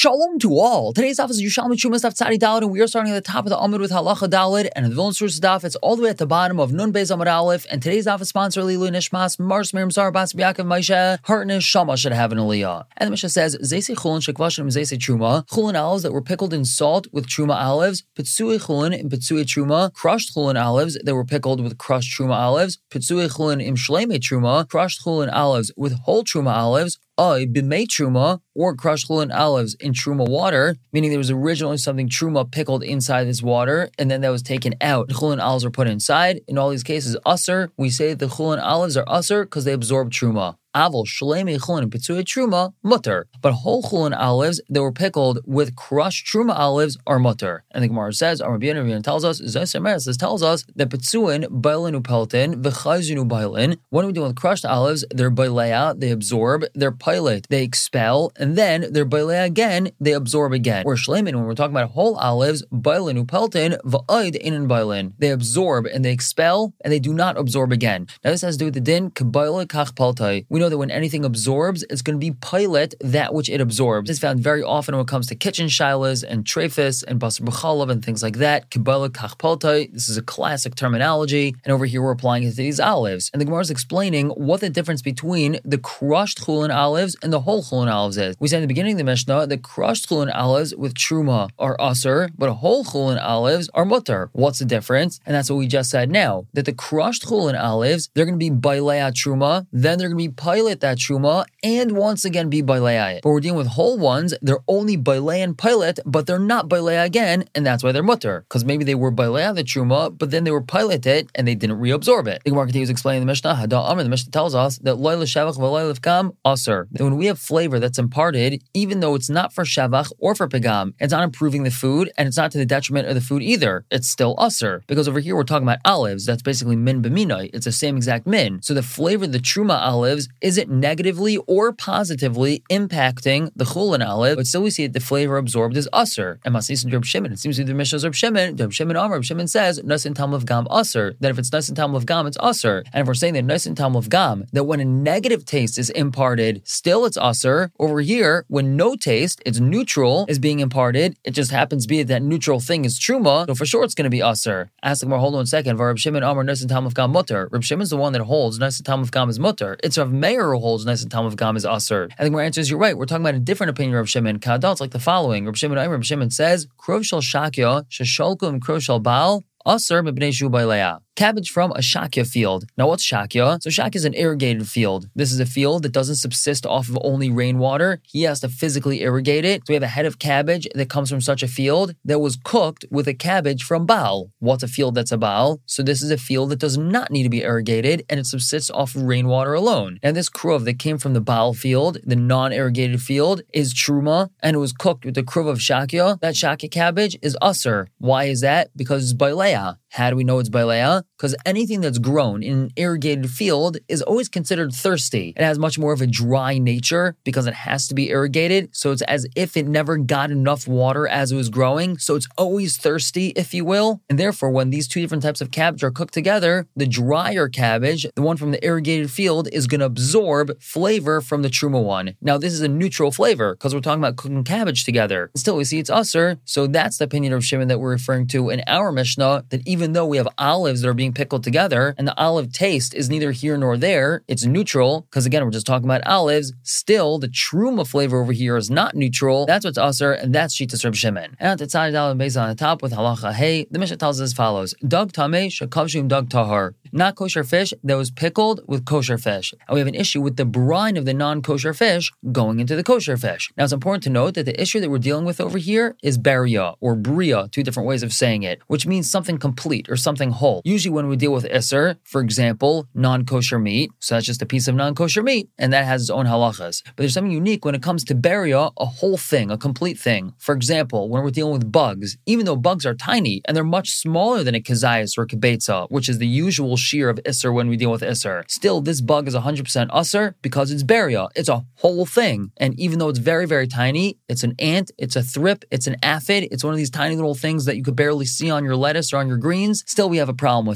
Shalom to all. Today's daf is Yerushalmi Chumas daf Tzadi Daled, and we are starting at the top of the Amud with Halacha Daled, and the Vilna source daf it's all the way at the bottom of Nun Beis Amud Aleph. And today's daf is sponsored Lilu Nishmas Mars Miriam Zar Bas B'Yaakov Moshe Hartnish Shama should have an aliyah. And the Mishnah says Zeisi Chulin Shekvashim Zeisi Truma Chulin olives that were pickled in salt with Truma olives, Pitsui Chulin and Pitsui Truma, crushed Chulin olives that were pickled with crushed Truma olives, Pitsui Chulin im Shleimei Truma, crushed Chulin olives with whole Truma olives, b'mei truma, or crushed chulin olives in truma water, meaning there was originally something truma pickled inside this water, and then that was taken out. The chulin olives were put inside. In all these cases, usser, we say the chulin olives are usser because they absorb truma. Avol shleimei chulin and pitsui truma mutter, but whole chulin olives that were pickled with crushed truma olives are mutter. And the Gemara says, our Rabbeinu tells us, Zaysemeres tells us that pitzuin bailin upeltin v'chayzin ubailin. What are we doing with crushed olives? They're bailea, they absorb. They're pilot, they expel, and then they're bailea again, they absorb again. Or shleimin, when we're talking about whole olives, bailin upeltin v'ayd inin bailin. They absorb and they expel, and they do not absorb again. Now this has to do with the din kabaila kach paltai. We know that when anything absorbs, it's going to be pilot that which it absorbs. It's found very often when it comes to kitchen shilas and trephis and basar b'chalav and things like that. Kabbalah kach paltai. This is a classic terminology, and over here we're applying it to these olives. And the Gemara is explaining what the difference between the crushed chulin olives and the whole chulin olives is. We said in the beginning of the Mishnah that crushed chulin olives with truma are usser, but whole chulin olives are mutter. What's the difference? And that's what we just said now, that the crushed chulin olives, they're going to be bailea truma, then they're going to be pilot that truma, and once again be bailea it. But we're dealing with whole ones, they're only bailea and pilot, but they're not bailea again, and that's why they're mutter. Because maybe they were bailea the truma, but then they were pilot it, and they didn't reabsorb it. The Gemara continues explaining the Mishnah. Hada Amr, the Mishnah tells us that loy l'shavach v'loy l'fgam aser. That when we have flavor that's imparted, even though it's not for shavach or for pegam, it's not improving the food, and it's not to the detriment of the food either. It's still aser. Because over here we're talking about olives, that's basically min b'minai. It's the same exact min. So the flavor of the truma olives isn't negatively or positively impacting the chulin olive, but still we see that the flavor absorbed is aser. And Masis and Reb Shimon, it seems to be the Mishnah's Reb Shimon. Reb Shimon Amr, Reb Shimon says nasin tam of gam aser. That if it's nasin tam of gam, it's aser. And if we're saying that nasin tam of gam, that when a negative taste is imparted, still it's aser. Over here, when no taste, it's neutral, is being imparted, it just happens to be that neutral thing is truma, so for sure it's going to be aser. Ask the Gemara, hold on a second. Reb Shimon Amr nasin tam of gam mutter. Reb Shimon's the one that holds nasin tam of gam is mutter. It's Rav Meir who holds nasin tam of gam is aser. And the Gemara answers, you're right. We're talking about a different opinion of Reb Shimon. Kadal, it's like the following. Reb Shimon says, Krov shel shakya, shesholkum krov shel baal, aser mebnei shu bailea. Cabbage from a shakya field. Now what's shakya? So shakya is an irrigated field. This is a field that doesn't subsist off of only rainwater. He has to physically irrigate it. So we have a head of cabbage that comes from such a field that was cooked with a cabbage from Baal. What's a field that's a Baal? So this is a field that does not need to be irrigated and it subsists off of rainwater alone. And this kruv that came from the Baal field, the non-irrigated field, is truma, and it was cooked with the kruv of shakya. That shakya cabbage is usser. Why is that? Because it's bailea. How do we know it's bailea? Because anything that's grown in an irrigated field is always considered thirsty. It has much more of a dry nature because it has to be irrigated. So it's as if it never got enough water as it was growing. So it's always thirsty, if you will. And therefore, when these two different types of cabbage are cooked together, the drier cabbage, the one from the irrigated field, is going to absorb flavor from the truma one. Now, this is a neutral flavor because we're talking about cooking cabbage together. Still, we see it's usser. So that's the opinion of Shimon that we're referring to in our Mishnah, that even though we have olives that are being pickled together and the olive taste is neither here nor there, it's neutral, because again, we're just talking about olives, still the truma flavor over here is not neutral. That's what's usser, and that's Shitas Reb Shimon. And at the Tzadi Daled based on the top with halacha hey, the Mishnah tells us as follows: Dag tameh shekavshim dag tahar. Not kosher fish that was pickled with kosher fish. And we have an issue with the brine of the non-kosher fish going into the kosher fish. Now it's important to note that the issue that we're dealing with over here is beria or bria, two different ways of saying it, which means something complete or something whole. Usually when we deal with iser, for example, non-kosher meat, so that's just a piece of non-kosher meat, and that has its own halachas. But there's something unique when it comes to beria, a whole thing, a complete thing. For example, when we're dealing with bugs, even though bugs are tiny and they're much smaller than a kazayas or a kibetza, which is the usual shear of Isser when we deal with Isser. Still, this bug is 100% Usser because it's Beria. It's a whole thing. And even though it's very, very tiny, it's an ant, it's a thrip, it's an aphid, it's one of these tiny little things that you could barely see on your lettuce or on your greens, still we have a problem with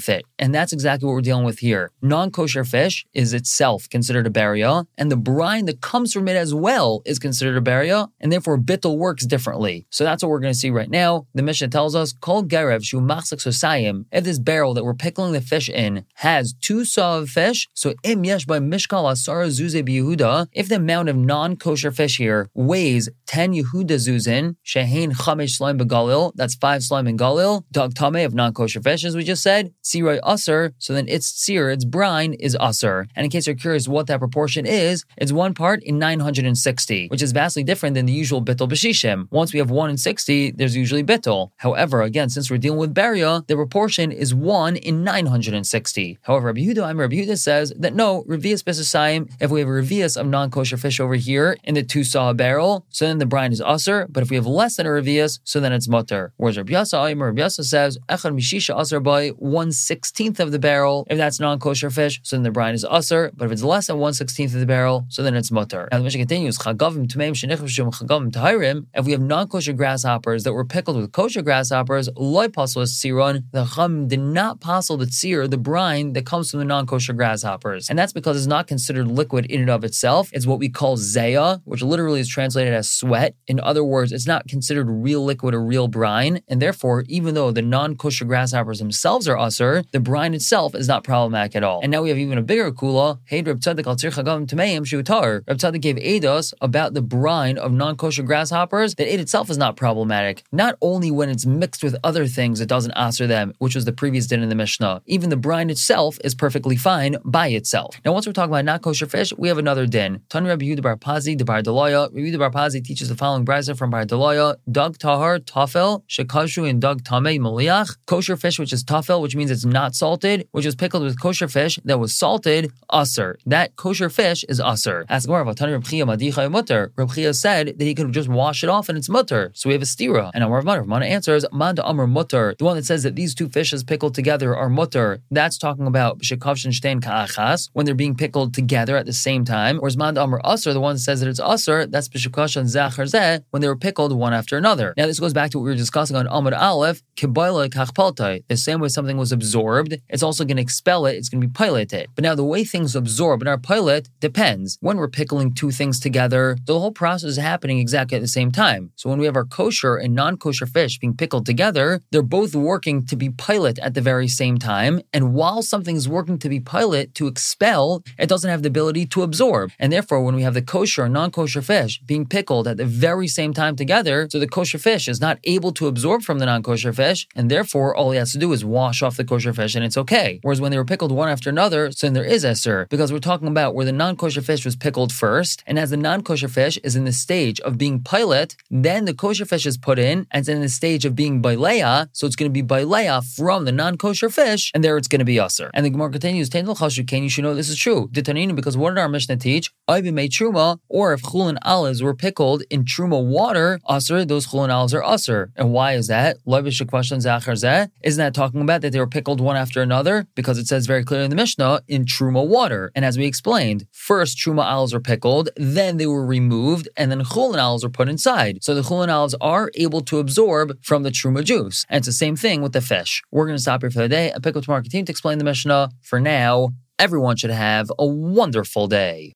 with it. And that's exactly what we're dealing with here. Non-kosher fish is itself considered a beria, and the brine that comes from it as well is considered a beria, and therefore bittul works differently. So that's what we're going to see right now. The Mishnah tells us, Kol gerev shu machzik sosayim, if this barrel that we're pickling the fish in has 2 saw of fish, so im yesh by mishkal asara zuze b'Yehuda, if the amount of non-kosher fish here weighs 10 Yehuda zuzin, shehein chamesh slime begalil, that's 5 slime in galil, dag tameh of non-kosher fish, as we just said, tziroi aser, so then its tzir, its brine, is aser. And in case you're curious what that proportion is, it's 1 part in 960, which is vastly different than the usual bittul b'shishim. Once we have 1 in 60, there's usually bittul. However, again, since we're dealing with beria, the proportion is 1 in 960. However, Rabbi Yehuda says that no, revius b'sasayim, if we have a revius of non-kosher fish over here in the 2 saw barrel, so then the brine is aser, but if we have less than a revius, so then it's mutter. Whereas Rabbi Yasa says, echad mishisha aser by 1/16 of the barrel, if that's non-kosher fish, so then the brine is aser, but if it's less than 1/16 of the barrel, so then it's mutter. Now the Mishnah continues, chagavim tmeim shenichvashum chagavim tahirim, if we have non-kosher grasshoppers that were pickled with kosher grasshoppers, loy pasal tsiron, the chum did not pasal the tzir, the brine that comes from the non-kosher grasshoppers. And that's because it's not considered liquid in and of itself. It's what we call zaya, which literally is translated as sweat. In other words, it's not considered real liquid or real brine, and therefore, even though the non-kosher grasshoppers themselves are usher, the brine itself is not problematic at all. And now we have even a bigger kula. Hey, Reb Tzaddik al tzir chagavim tameim shutar. Reb Tzaddik gave eidos about the brine of non-kosher grasshoppers, that it itself is not problematic. Not only when it's mixed with other things, it doesn't usher them, which was the previous din in the Mishnah. Even the brine itself is perfectly fine by itself. Now, once we're talking about not kosher fish, we have another din. Tani Rabbi Yehuda bar Pazi de bar Delaya. Rabbi Yehuda bar Pazi teaches the following brisa from bar Delaya: Dag tahar tafel shekashu in dag tamei maliach. Kosher fish which is tafel, which means it's not salted, which is pickled with kosher fish that was salted, aser. That kosher fish is aser. Ask Gemara, Tani Reb Chia madicha mutter. Reb Chia said that he could just wash it off and it's mutter. So we have a stira. And Amar Rav Mana answers, Man da Amar mutter. The one that says that these 2 fishes pickled together are mutter. That's talking about shekavshin shtein ka'achas, when they're being pickled together at the same time. Whereas Man da Amar aser, the one that says that it's aser, that's b'shekavshin zachar zeh, when they were pickled one after another. Now this goes back to what we were discussing on Amud Aleph, kibayla kachpaltai. The same way something was absorbed, it's also going to expel it, it's going to be piloted. But now the way things absorb in our pilot depends. When we're pickling 2 things together, the whole process is happening exactly at the same time. So when we have our kosher and non-kosher fish being pickled together, they're both working to be pilot at the very same time. And while something's working to be pilot, to expel, it doesn't have the ability to absorb. And therefore, when we have the kosher and non-kosher fish being pickled at the very same time together, so the kosher fish is not able to absorb from the non-kosher fish, and therefore all he has to do is wash off the kosher fish and it's okay. Whereas when they were pickled one after another, so then there is eser, because we're talking about where the non-kosher fish was pickled first, and as the non-kosher fish is in the stage of being pilot, then the kosher fish is put in, and it's in the stage of being baileya, so it's going to be baileya from the non-kosher fish, and there it's going to be aser. And the Gemara continues, you should know this is true. Because what did our Mishnah teach? Oivi made truma, or if chulin olives were pickled in truma water, aser, those chulin olives are aser. And why is that? Isn't that talking about that they were pickled one after another? Because it says very clearly in the Mishnah, in truma water. And as we explained, first truma olives were pickled, then they were removed, and then chulin olives were put inside. So the chulin olives are able to absorb from the truma juice. And it's the same thing with the fish. We're going to stop here for the day. I'll pick up tomorrow to explain the Mishnah. For now, everyone should have a wonderful day.